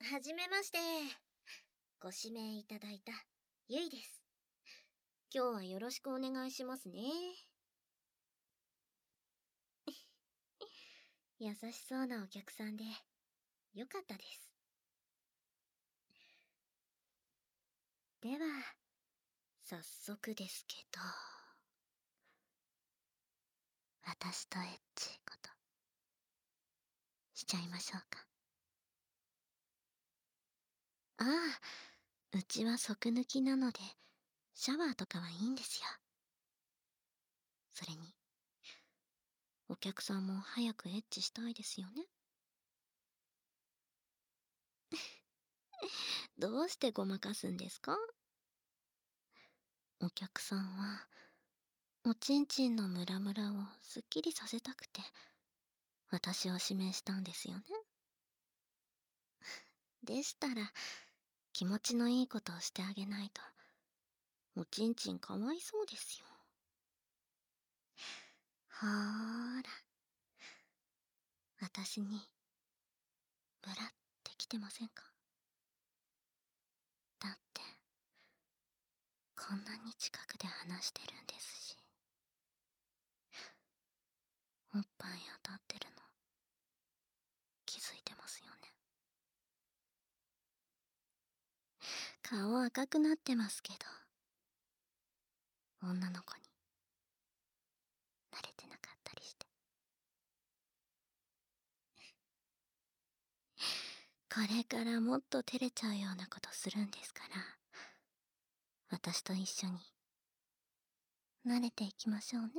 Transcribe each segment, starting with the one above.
はじめまして。ご指名いただいたゆいです。今日はよろしくお願いしますね。優しそうなお客さんでよかったです。では早速ですけど、私とエッチことしちゃいましょうか。ああ、うちは即抜きなのでシャワーとかはいいんですよ。それにお客さんも早くエッチしたいですよね。どうしてごまかすんですか？お客さんはおちんちんのムラムラをすっきりさせたくて私を指名したんですよね。でしたら気持ちのいいことをしてあげないとおちんちんかわいそうですよ。ほーら、私にムラってきてませんか？だってこんなに近くで話してるんですし、おっぱい当たってるの気づいてますよね。顔赤くなってますけど、女の子に慣れてなかったりして。これからもっと照れちゃうようなことするんですから、私と一緒に慣れていきましょうね。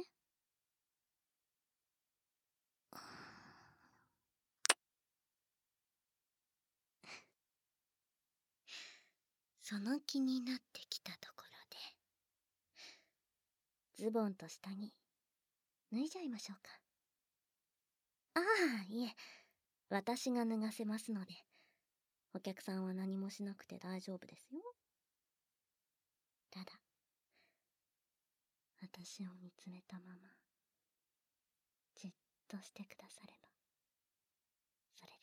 その気になってきたところで、ズボンと下着脱いじゃいましょうか。ああ、いえ、私が脱がせますので、お客さんは何もしなくて大丈夫ですよ。ただ、私を見つめたまま、じっとしてくだされば、それで。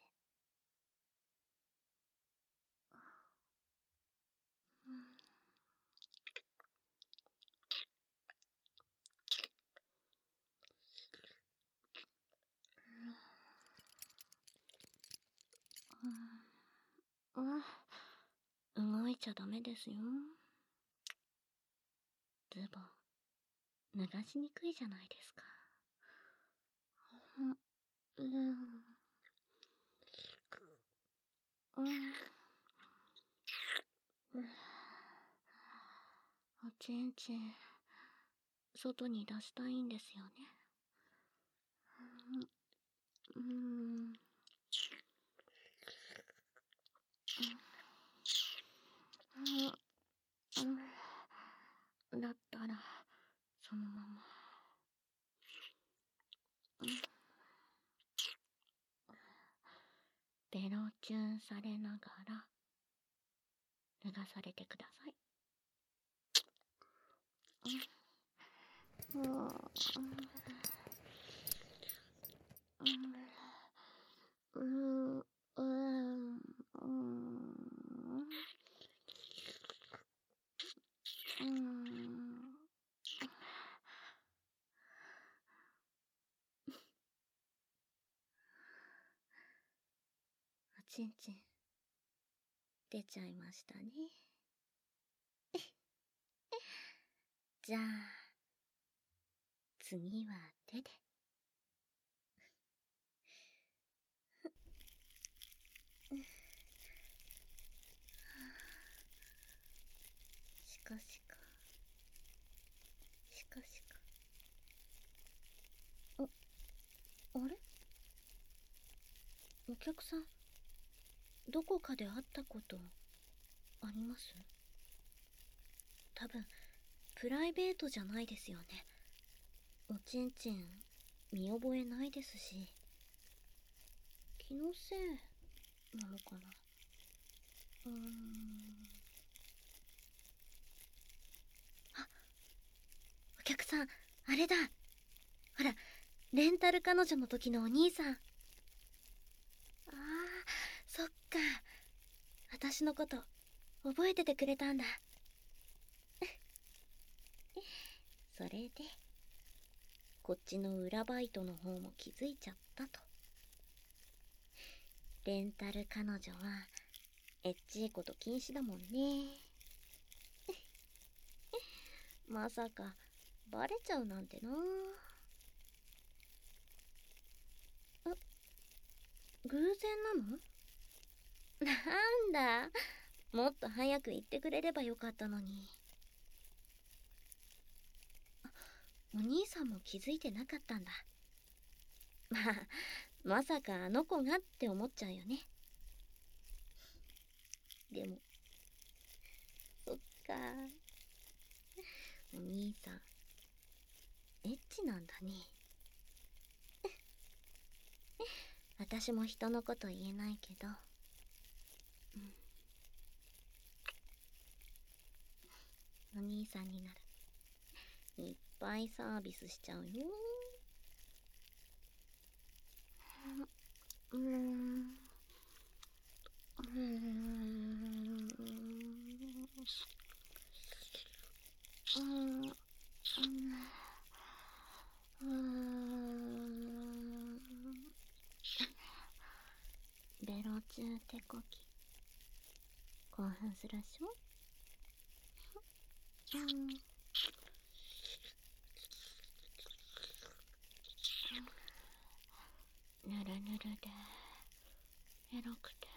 動いちゃダメですよ。ズボン脱がしにくいじゃないですか。おちんちん外に出したいんですよね。だったらそのまま。ベロチュンされながら脱がされてください。おちんちん出ちゃいましたね。じゃあ次は手で。シカシカシカシカ。あれ、お客さんどこかで会ったことあります？多分プライベートじゃないですよね。おちんちん見覚えないですし、気のせいなのかな。あ、お客さんあれだ。ほら、レンタル彼女の時のお兄さん。あー、そっか、 私のこと覚えててくれたんだ。それでこっちの裏バイトの方も気づいちゃったと。レンタル彼女はエッチいこと禁止だもんね。まさかバレちゃうなんてな。偶然なの？なんだ、もっと早く言ってくれればよかったのに。お兄さんも気づいてなかったんだ。まさかあの子がって思っちゃうよね。でもそっか、お兄さんエッチなんだね。私も人のこと言えないけど、お兄さんにならいっぱいサービスしちゃうよ。ベロ中手こき興奮するっしょ。ぬるぬるでエロくて、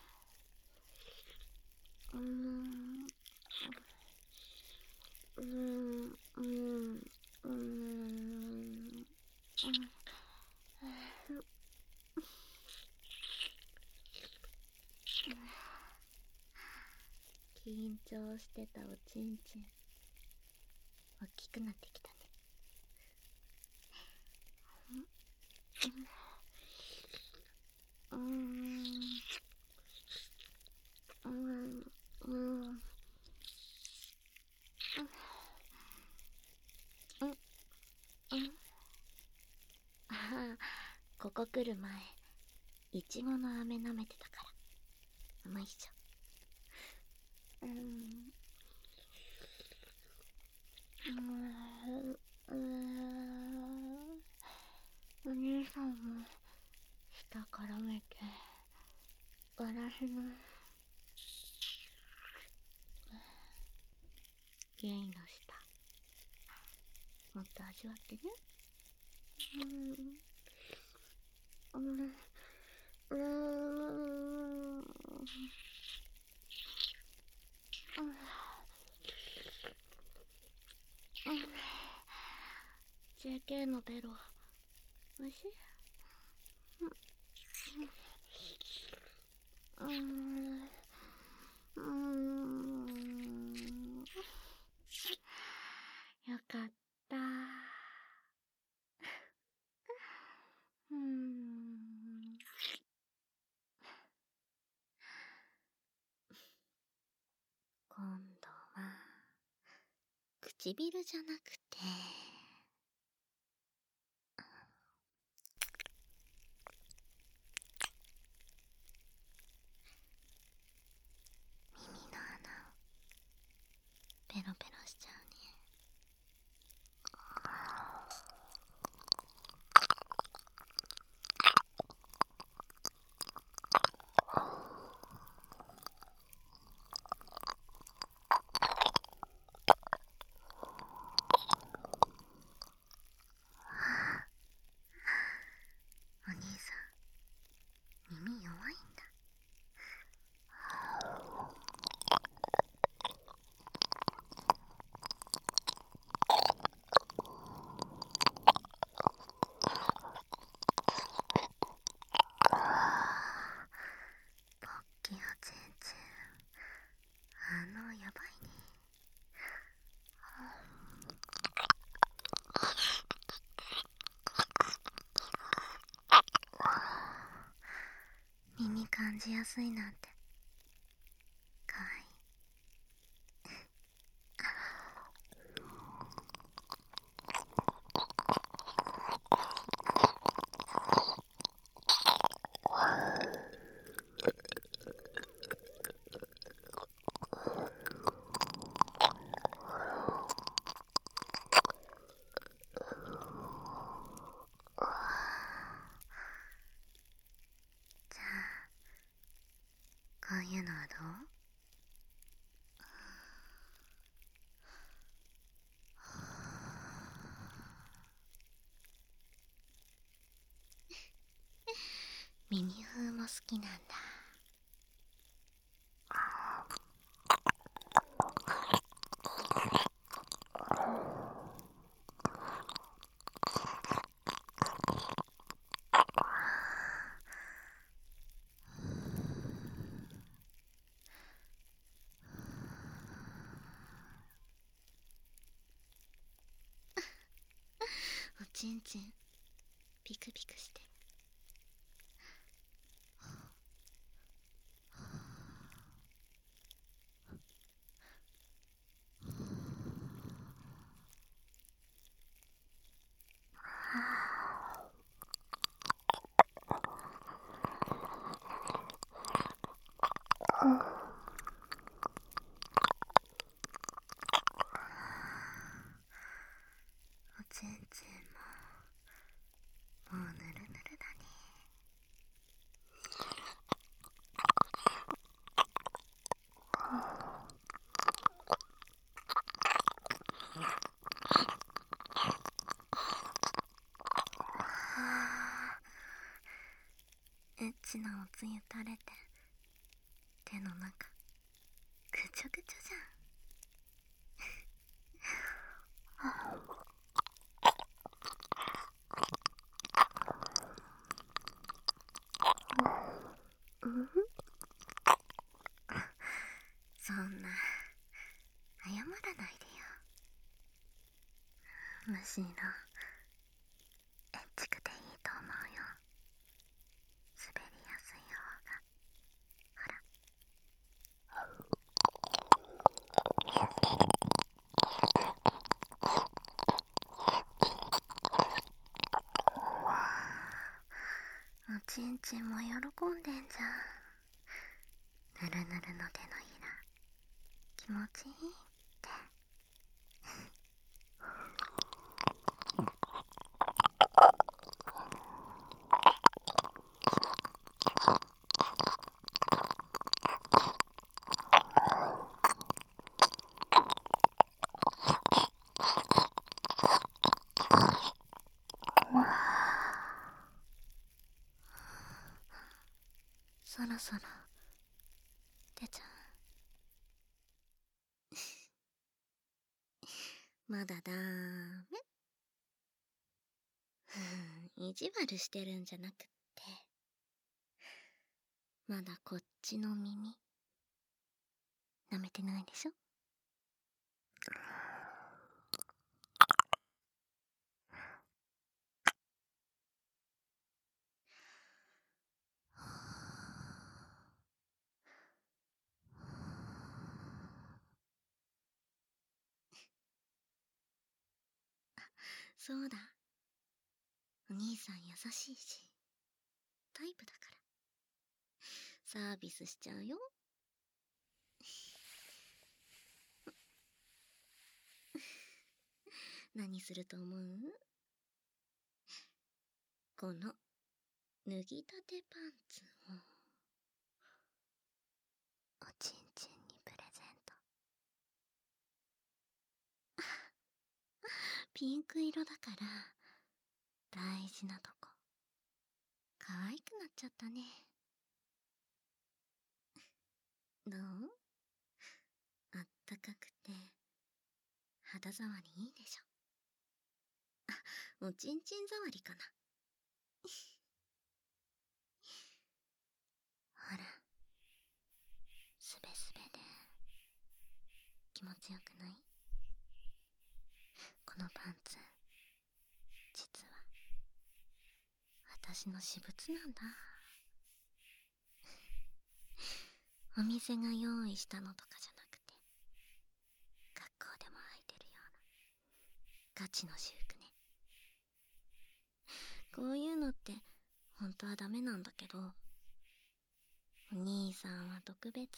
緊張してたおちんちん大きくなってきたね。ここ来る前いちごの飴舐めてたから甘いっしょ。お兄さんも舌絡めてガラスのゲイの舌もっと味わってね。JK のベロおいしい？よかった。今度は唇じゃなくて耳の穴をペロペロしちゃうね。お兄さん耳弱いんだ。ポッキーおちんちんやばいね。耳感じやすいなんてかわいい。 こういうのはどう？耳風も好きなんだ。おちんちんピクピクしてる。おちんちんももうぬるぬるだね。エッチなおつゆ垂れて手の中ぐちょぐちょじゃん。そんな謝らないでよ。むしろエッチくていいと思うよ。滑りやすい方が。ほら。おちんちんも喜んでんじゃん。ぬるぬるの手のひら気持ちいいって。そろそろ出ちゃう。まだダメ。意地悪してるんじゃなくって、まだこっちの耳舐めてないでしょ。そうだ、お兄さん優しいしタイプだからサービスしちゃうよ。何すると思う？この脱ぎたてパンツをおちんちんにプレゼント。ピンク色だから大事なとこ可愛くなっちゃったね。どう？あったかくて肌触りいいでしょ。おちんちん触りかな。ほら、すべすべで気持ちよくない？このパンツ実は私の私物なんだ。お店が用意したのとかじゃなくて、学校でも履いてるようなガチの私服ね。こういうのって本当はダメなんだけど、お兄さんは特別。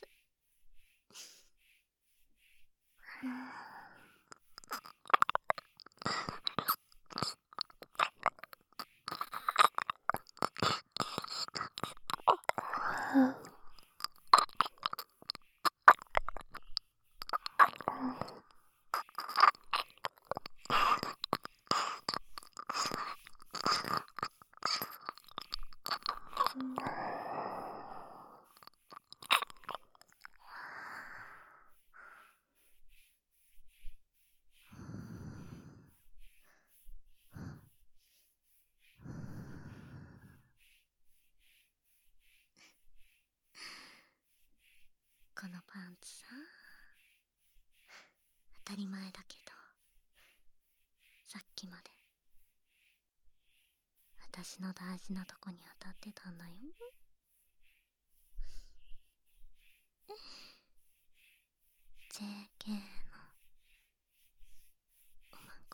このパンツさ、当たり前だけど、さっきまで私の大事なとこに当たってたんだよ。JK のおまんこ、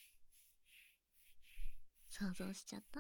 想像しちゃった？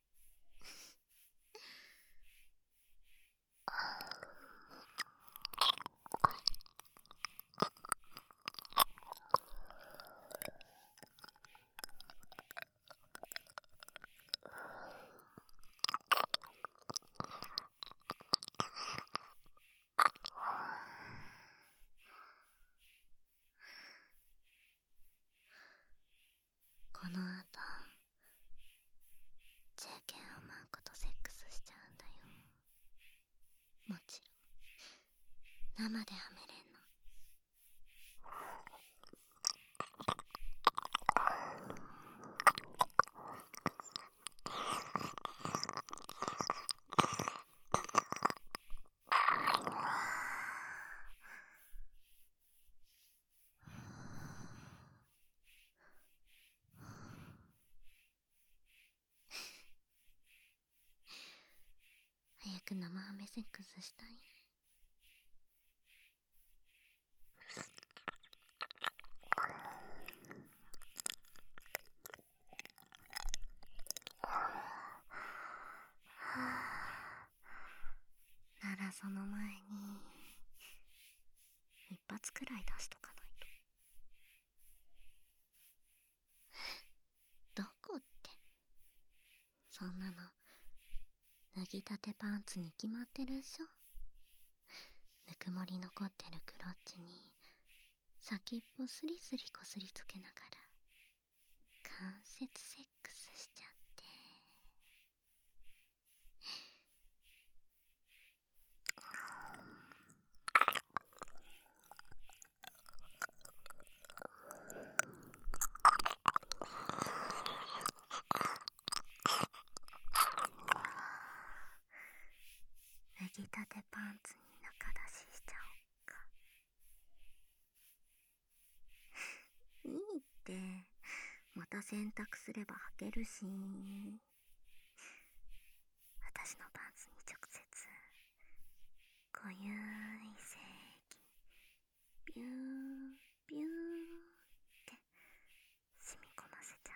この後 JK おまんことセックスしちゃうんだよ。もちろん生ではめれんの。早く生ハメセックスしたい。ならその前に一発くらい出しとかないと。どこって、そんなの脱ぎたてパンツに決まってるっしょ。ぬくもり残ってるクロッチに先っぽスリスリこすりつけながら関節セックスしちゃって。脱ぎたてパンツに中出ししちゃおっか。いいって、また洗濯すれば履けるし。私のパンツに直接濃ゆい精液ビュービューって染み込ませちゃって。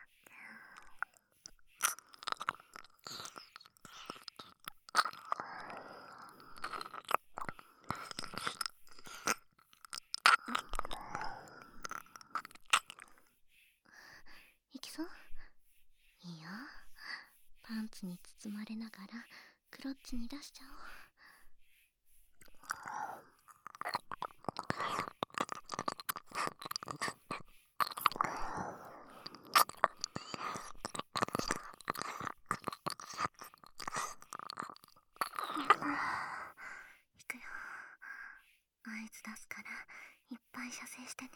いきそう？いいよ。パンツに包まれながらクロッチに出しちゃおう。いくよ。合図出すからいっぱい射精してね。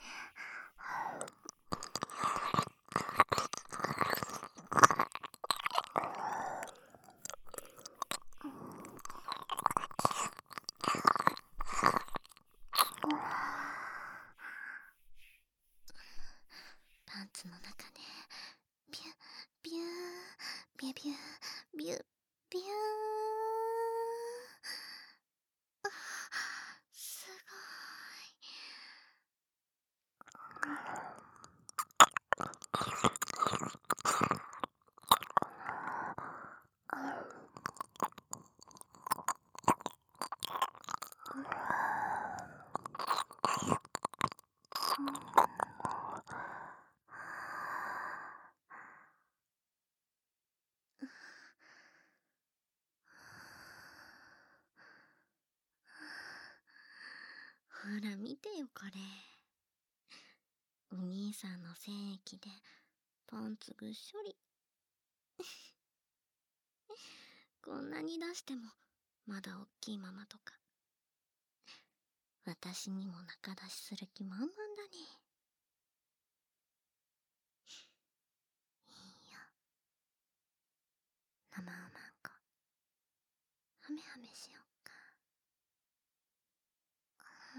パンツの中でビュビュービュビュビュビュー。あ、すごい。ほら見てよこれ。お兄さんの精液でパンツぐっしょり。こんなに出してもまだおっきいままとか。私にも中出しする気満々だね。いいよ。生おまんこハメハメしよっか。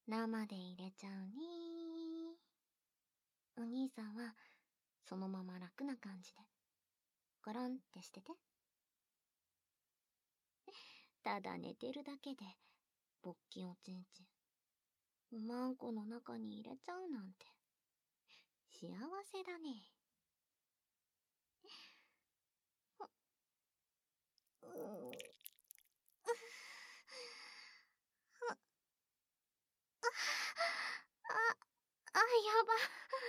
生で入れちゃうね。お兄さんはそのまま楽な感じでゴロンってしてて。ただ寝てるだけで勃起おちんちんおまんこの中に入れちゃうなんて幸せだね。やば。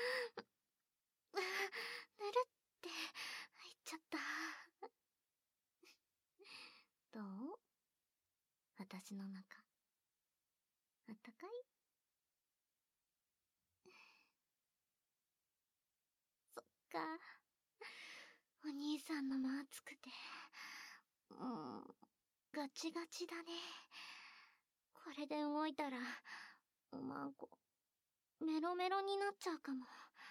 ぬるって入っちゃった。どう？私の中あったかい？そっか。お兄さんのも熱くてガチガチだね。これで動いたらおまんこメロメロになっちゃうかも。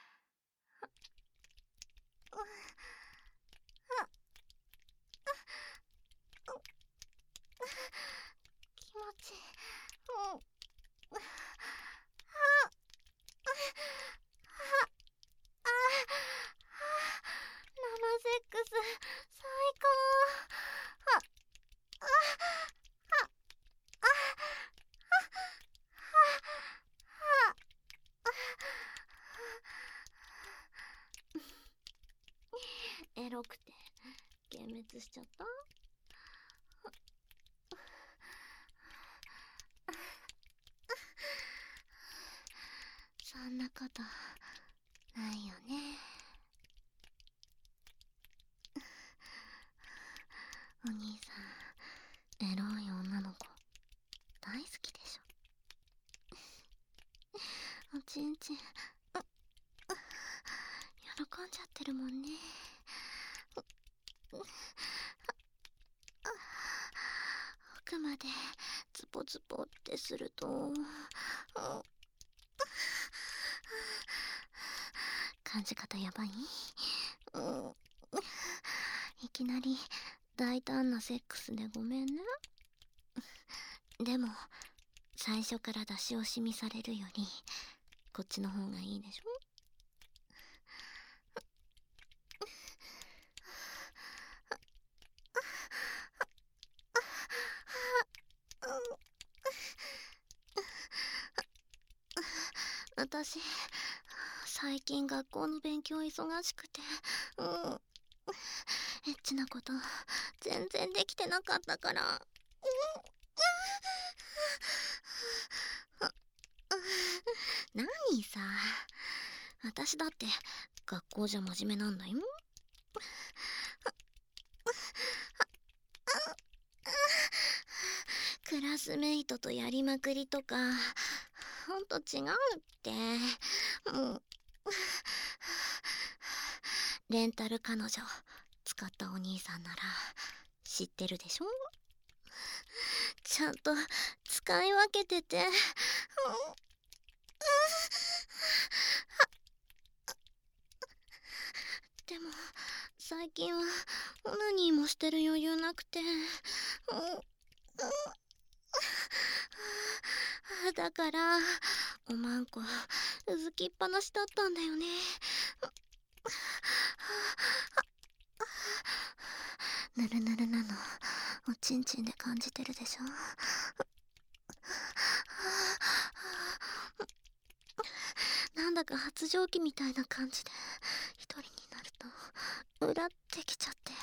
気持ちいい。生セックス最高。エロくて幻滅しちゃった。そんなことないよね。お兄さんエロい女の子大好きでしょ。おちんちん喜んじゃってるもんね。奥までズポズポってすると感じ方やばい？いきなり大胆なセックスでごめんね。でも最初から出し惜しみされるよりこっちの方がいいでしょ。私最近学校の勉強忙しくてエッチなこと全然できてなかったから何さ、私だって学校じゃ真面目なんだよ。クラスメイトとやりまくりとかほんと違うって。レンタル彼女使ったお兄さんなら知ってるでしょ。ちゃんと使い分けててでも最近はオナニーもしてる余裕なくてだからおまんこうずきっぱなしだったんだよね。ぬるぬるなのおちんちんで感じてるでしょ。なんだか発情期みたいな感じで一人になるとうらってきちゃって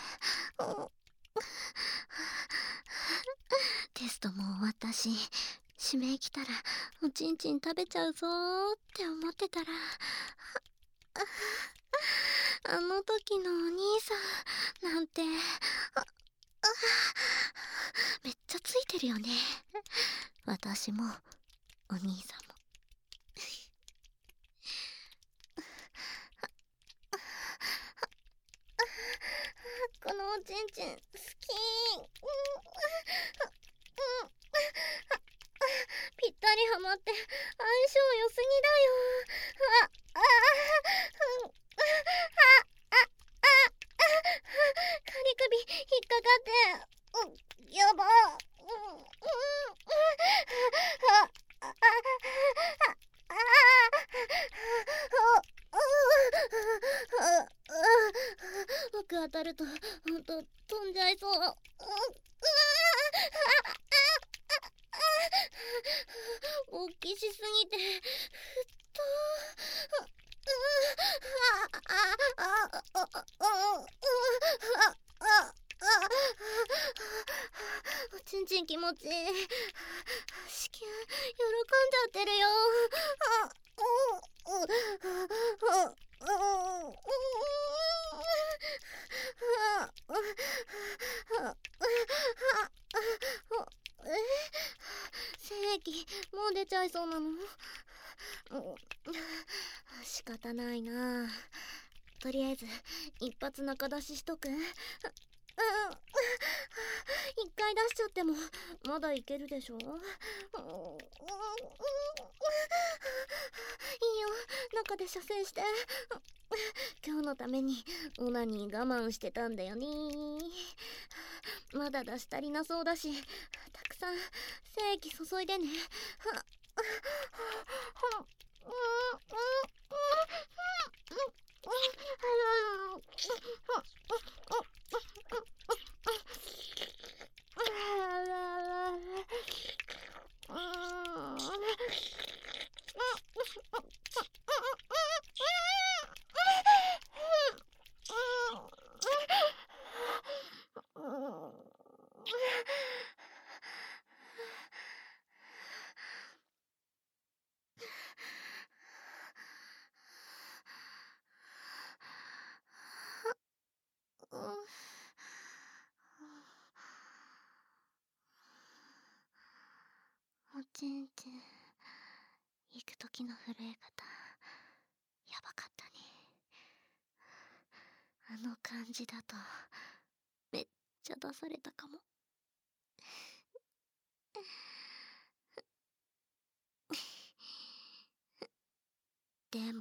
テストも終わったし締め来たらおちんちん食べちゃうぞーって思ってたらあの時のお兄さんなんてめっちゃついてるよね。私もお兄さんもこのおちんちん好きぴったりハマって相性良すぎだよ。カリ首引っかかってやばく当たるとほんと飛んじゃいそう。大きしすぎてふっとおちんちん気持ちいい。子宮喜んじゃってるよ。精液もう出ちゃいそうなの。仕方ないな。とりあえず一発中出ししとく。一回出しちゃってもまだいけるでしょ。いいよ、中で射精して。今日のためにオナニー我慢してたんだよね。まだ出し足りなそうだし、たくさん精液注いでね。おちんちん行く時の震え方やばかったね。あの感じだとめっちゃ出されたかも。でも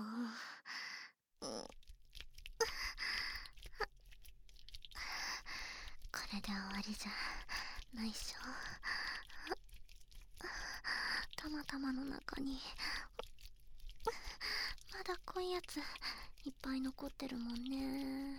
これで終わりじゃないっしょ。たまたまの中にまだ濃いやついっぱい残ってるもんね。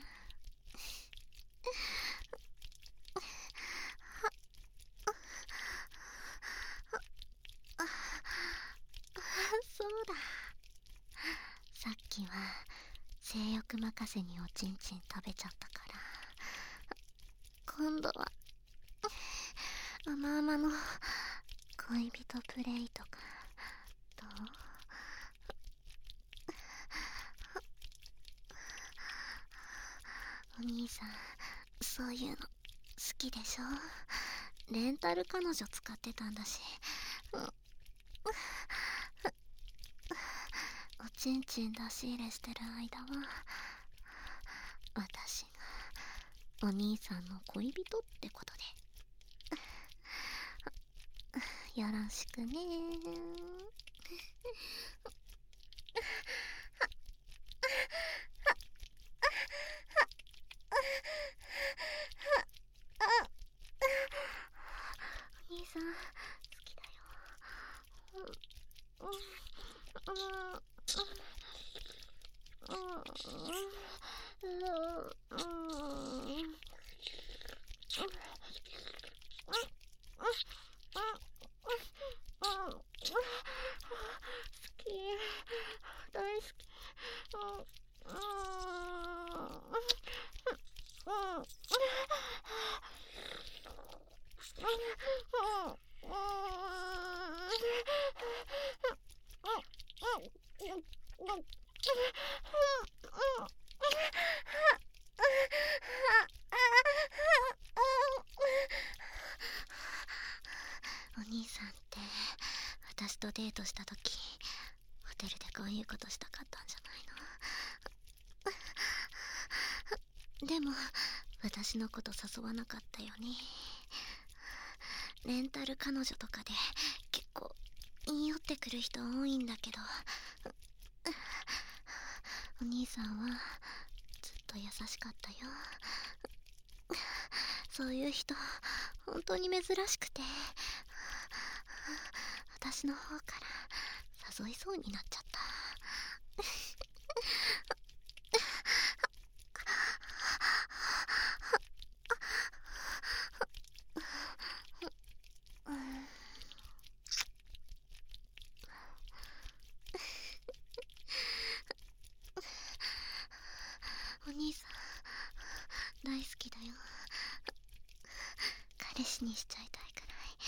そうだ、さっきは性欲任せにおちんちん食べちゃったから、今度は甘々の恋人プレイとかどう？お兄さんそういうの好きでしょ。レンタル彼女使ってたんだし。おちんちん出し入れしてる間は私がお兄さんの恋人ってことでよろしくね。お兄さん好きだよ。大好き。お兄さんって私とデートした時ホテルでこういうことしたかったんじゃないの？でも私のこと誘わなかったよね。レンタル彼女とかで結構言い寄ってくる人多いんだけど、お兄さんはずっと優しかったよ。そういう人本当に珍しくて、私の方から誘いそうになっちゃった。 しにしちゃいたいく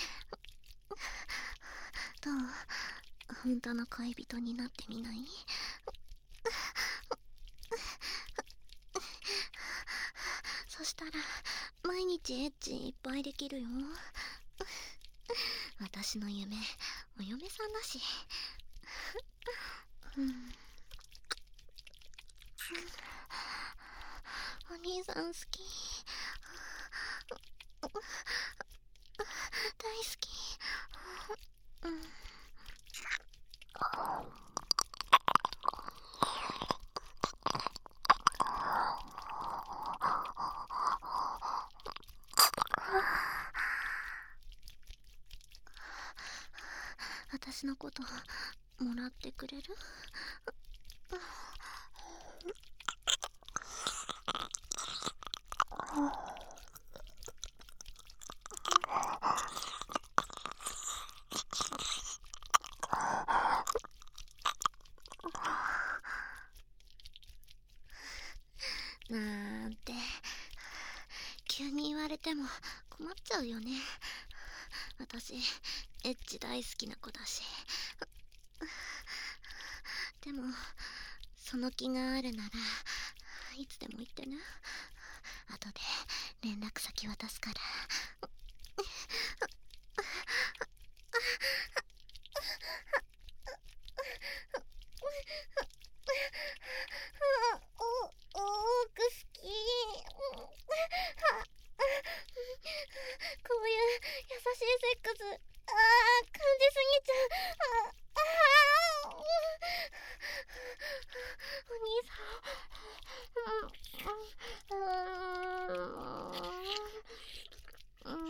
らい。どう？本当の恋人になってみない？そしたら毎日エッチいっぱいできるよ。私の夢、お嫁さんだし。うん、お兄さん好き。大好き。うん。私のこともらってくれる？なんて急に言われても困っちゃうよね。私エッチ大好きな子だし。でもその気があるならいつでも言ってね。後で連絡先渡すから。おーく好き。こういう優しいセックス、感じすぎちゃう。お兄さん。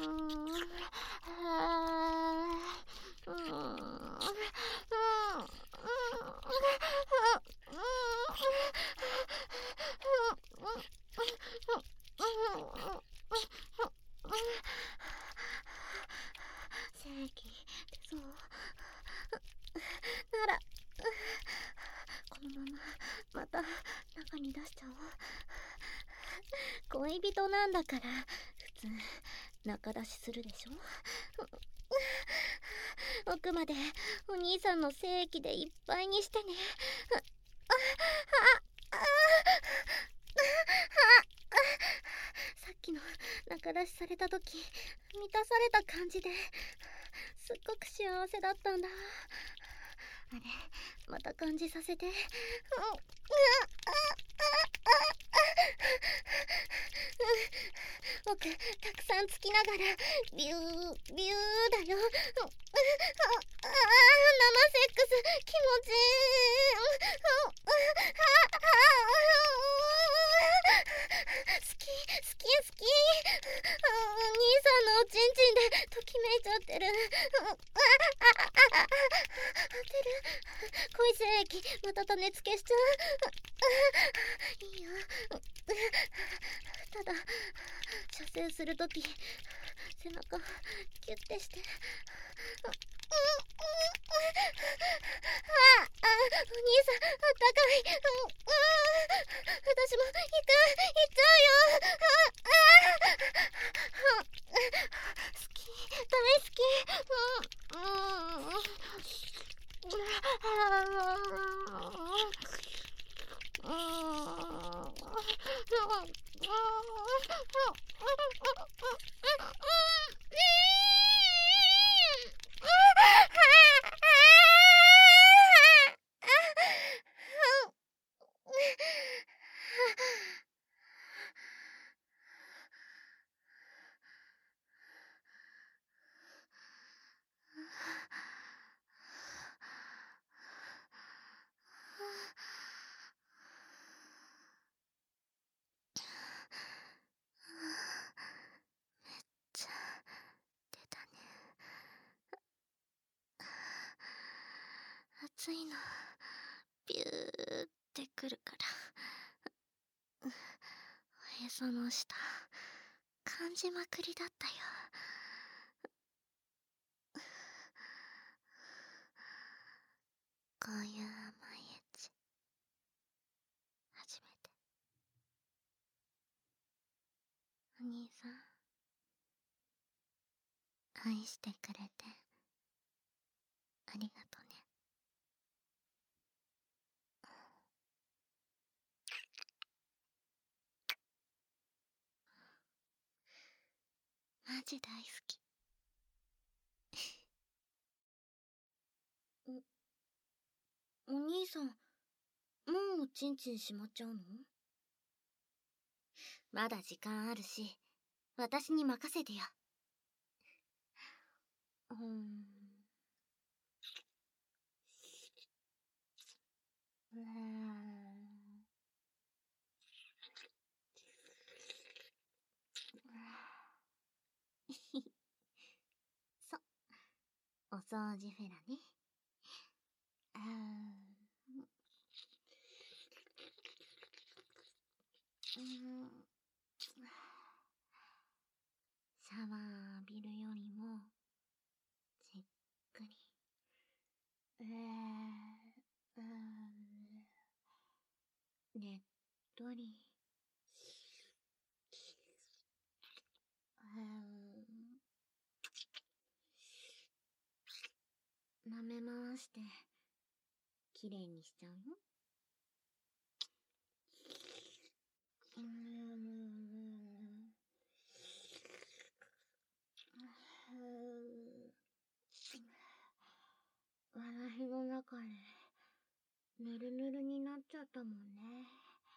正義ってそうなら、このまままた中に出しちゃおう。恋人なんだから普通中出しするでしょ。奥までお兄さんの精液でいっぱいにしてね。さっきの中出しされた時満たされた感じですっごく幸せだったんだ。あれまた感じさせて。僕たくさんつきながらビュービューだよ。生セックス気持ちいい。好き好き好き。お兄さんのおちんちんでときめいちゃってる。当てる。恋精液また種付けしちゃう。いいよ。ただ射精するとき背中キュッてして。お兄さんあったかい。私も行っちゃうよ。好き大好き。出たね。熱いのビューってくるから、おへその下感じまくりだったよ。こういう甘いエッチ初めて。お兄さん愛してくれてありがとね。マジ大好き。お兄さん、もうおちんちんしまっちゃうの？まだ時間あるし、私に任せてよ。そ、お掃除フェラね。シャワー浴びるよりも、じっくり。ねっとり。舐め回して、きれいにしちゃうよ。私の中で、ぬるぬるになっちゃったもんね。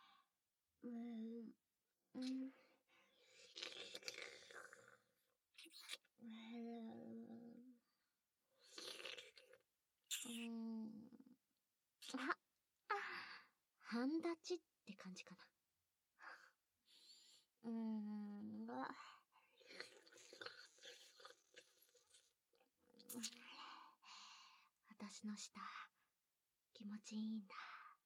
半立ちって感じかな。私の舌、気持ちいいんだ。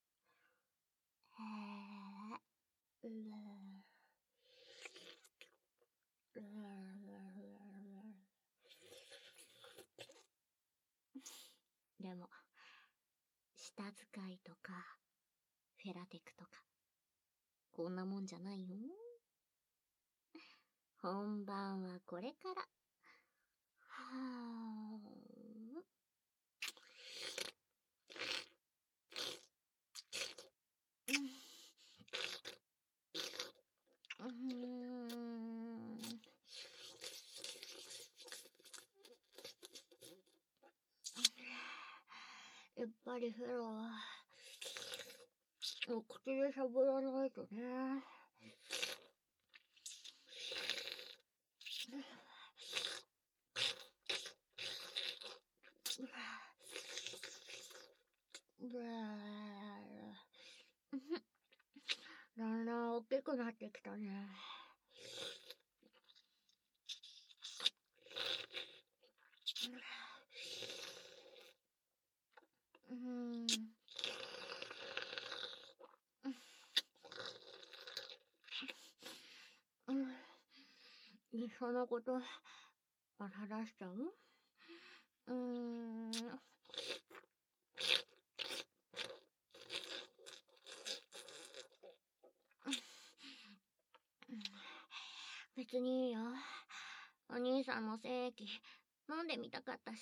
でも、舌使いとか、フェラテクとか、こんなもんじゃないよ。本番はこれから。やっぱりフェラは、お口でしゃぶらないとね。だんだん大きくなってきたね。いっそのこと、バラ出しちゃう？別にいいよ。お兄さんの精液、飲んでみたかったし。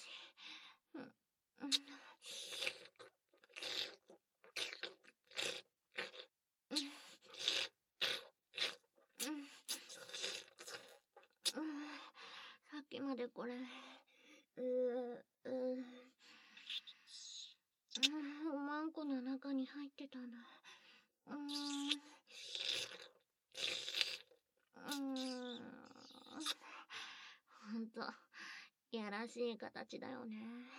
さっきまでこれ、おまんこの中に入ってたんだ。ほんと、やらしい形だよね。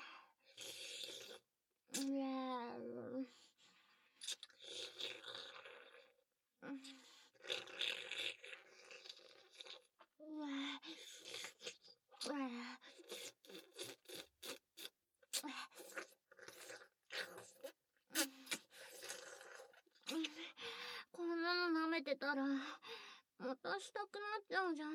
こんなの舐めてたら、またしたくなっちゃうじゃん。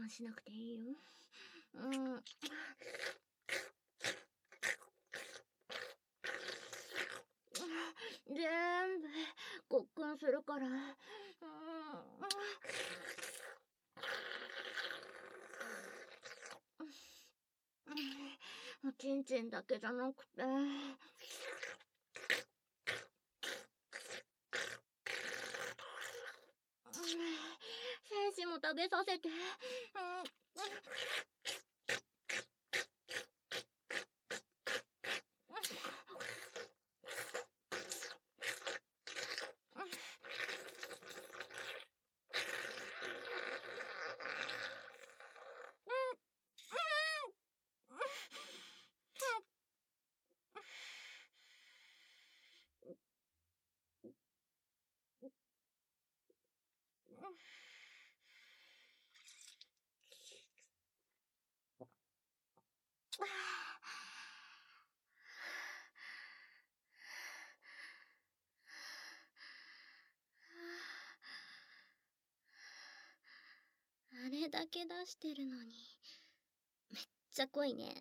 慢しなくていいよ。全部ごっくんするから。おちんちんだけじゃなくて。精子も食べさせて。あれだけ出してるのに、めっちゃ濃いね。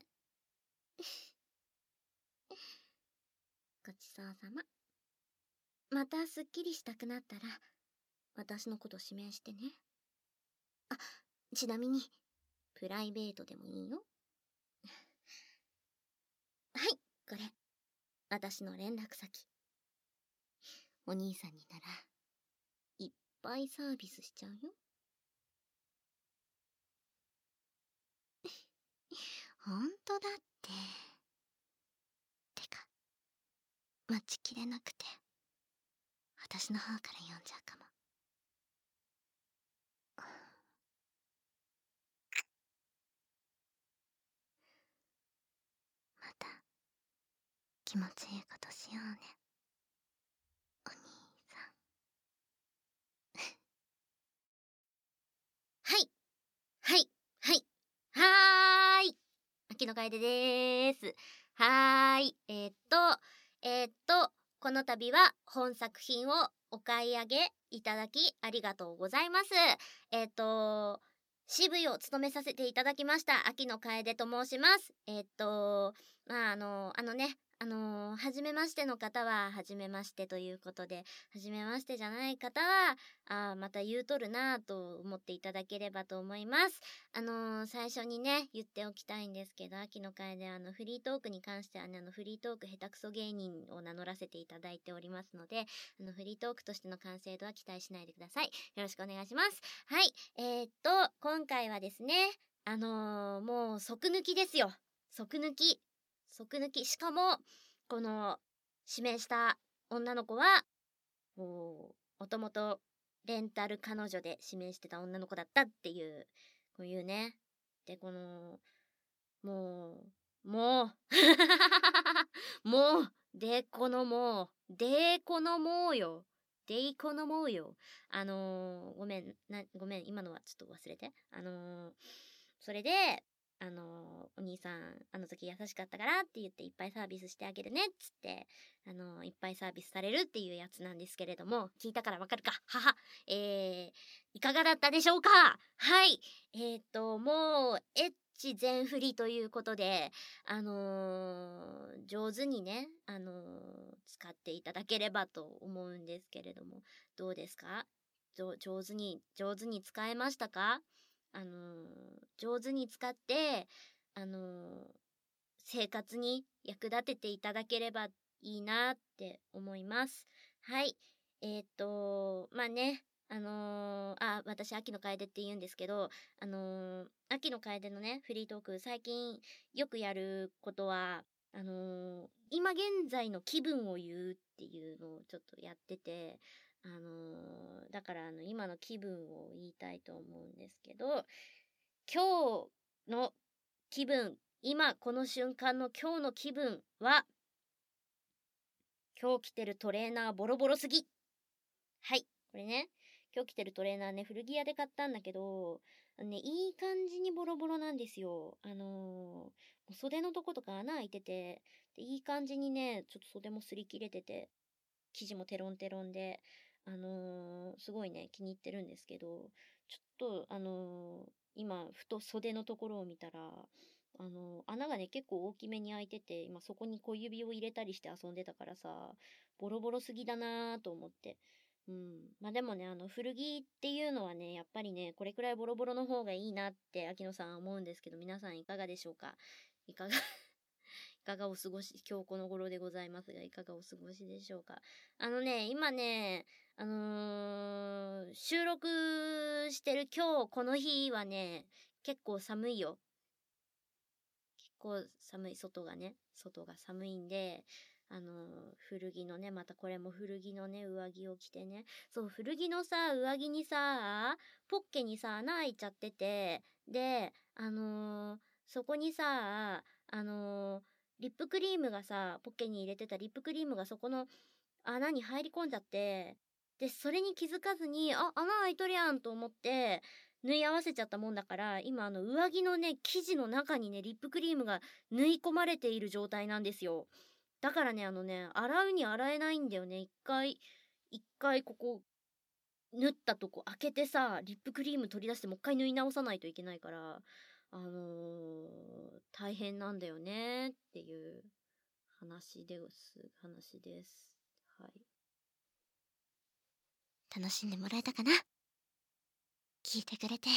ごちそうさま。またすっきりしたくなったら、私のこと指名してね。あ、ちなみに、プライベートでもいいよ。はい、これ。私の連絡先。お兄さんになら、いっぱいサービスしちゃうよ。ほんとだって。てか、待ちきれなくて、私の方から読んじゃうかも。また、気持ちいいことしようね。お兄さん。はい。はい。はい。はーい。秋野楓でーす。はーい。この度は本作品をお買い上げいただきありがとうございます。渋谷を務めさせていただきました秋野楓と申します。初めましての方は初めましてということで、初めましてじゃない方は、また言うとるなぁと思っていただければと思います。最初にね、言っておきたいんですけど、秋の会でフリートークに関してはね、フリートーク下手くそ芸人を名乗らせていただいておりますので、フリートークとしての完成度は期待しないでください。よろしくお願いします。はい。今回はですね、もう即抜きですよ。即抜き。即抜き。しかも、この、指名した女の子は、もともとレンタル彼女で指名してた女の子だったっていう、こういうね。で、この、もう、もう、でこのもう、でこのもうよ。でいこのもうよ。ごめん、今のはちょっと忘れて。それで、お兄さん、あの時優しかったからって言っていっぱいサービスしてあげるねっつって、いっぱいサービスされるっていうやつなんですけれども、聞いたからわかるか。はは。いかがだったでしょうか？はい。もう、エッチ全振りということで、上手にね、使っていただければと思うんですけれども、どうですか？上手に使えましたか？上手に使って、生活に役立てていただければいいなって思います。はい。まあね、私、秋の楓って言うんですけど、秋の楓のね、フリートーク、最近よくやることは、今現在の気分を言うっていうのをちょっとやってて、だから今の気分を言いたいと思うんですけど、今日の気分、今この瞬間の今日の気分は、今日着てるトレーナーボロボロすぎ。はい、これね、今日着てるトレーナーね、古着屋で買ったんだけど、いい感じにボロボロなんですよ。袖のとことか穴開いてて、でいい感じにね、ちょっと袖も擦り切れてて、生地もテロンテロンで、 すごいね、気に入ってるんですけど、ちょっと、今、ふと袖のところを見たら、穴がね、結構大きめに開いてて、今そこに小指を入れたりして遊んでたからさ、ボロボロすぎだなぁと思って。うん。まあでもね、古着っていうのはね、やっぱりね、これくらいボロボロの方がいいなって、秋野さんは思うんですけど、皆さんいかがでしょうか？いかがいかがお過ごし、今日この頃でございますが、いかがお過ごしでしょうか。今ね、収録してる今日この日はね、結構寒いよ。結構寒い、外が寒いんで、古着のね、またこれも古着のね、上着を着てね。そう、古着のさ、上着にさ、ポッケにさ、穴開いちゃってて、で、そこにさ、リップクリームがさ、ポッケに入れてたリップクリームがそこの穴に入り込んじゃって、で、それに気づかずに、あ、穴開いとるやんと思って、縫い合わせちゃったもんだから、今上着のね、生地の中にね、リップクリームが縫い込まれている状態なんですよ。だからね、洗うに洗えないんだよね。一回ここ、縫ったとこ開けてさ、リップクリーム取り出してもう一回縫い直さないといけないから、大変なんだよねっていう話です。はい。楽しんでもらえたかな？聞いてくれて、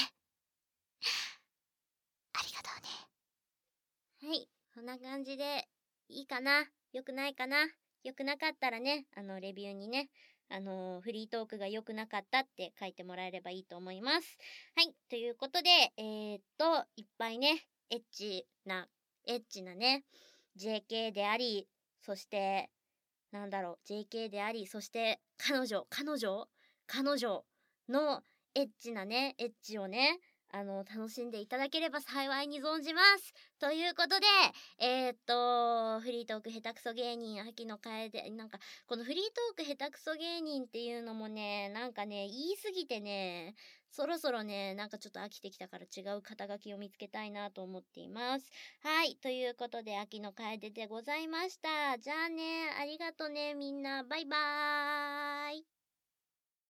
ありがとうね。はい。こんな感じで、いいかな？良くないかな？良くなかったらね、レビューにね、フリートークが良くなかったって書いてもらえればいいと思います。はい。ということで、いっぱいね、エッチなね、JK であり、そして、JK であり、そして、彼女のエッチなね、エッチをね、楽しんでいただければ幸いに存じます。ということで、フリートーク下手くそ芸人、秋の楓、このフリートーク下手くそ芸人っていうのもね、言いすぎてね、そろそろね、ちょっと飽きてきたから違う肩書きを見つけたいなと思っています。はい。ということで、秋の楓でございました。じゃあね、ありがとね、みんな。バイバーイ。